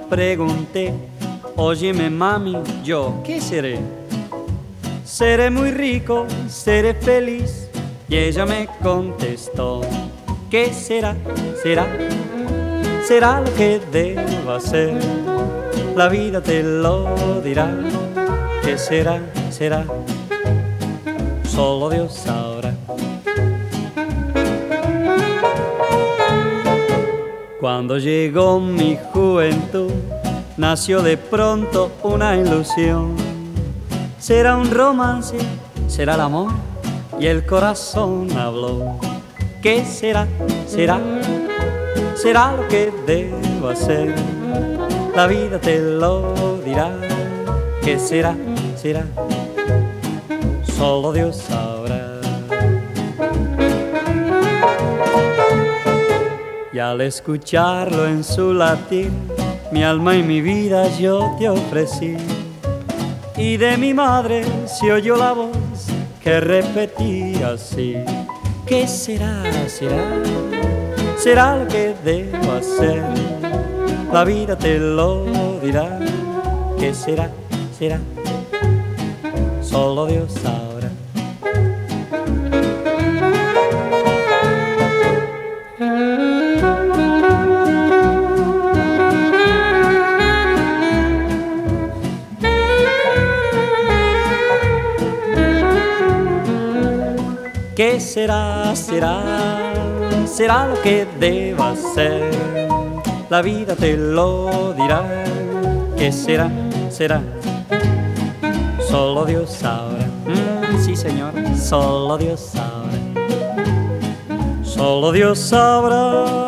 pregunté, óyeme mami, ¿yo qué seré? Seré muy rico, seré feliz. Y ella me contestó, ¿qué será? Será lo que debo hacer. La vida te lo dirá. ¿Qué será? Solo Dios sabrá. Cuando llegó mi juventud, nació de pronto una ilusión. Será un romance, será el amor, y el corazón habló. ¿Qué será? Será lo que debo hacer. La vida te lo dirá. ¿Qué será? Solo Dios sabrá. Y al escucharlo en su latir, mi alma y mi vida yo te ofrecí. Y de mi madre se oyó la voz que repetía así: ¿qué será? Será lo que debo hacer. La vida te lo dirá. ¿Qué será? Solo Dios sabrá. ¿Qué será? Será lo que debo hacer. La vida te lo dirá. ¿Qué será? Solo Dios sabrá. Sí, señor, solo Dios sabrá. Solo Dios sabrá.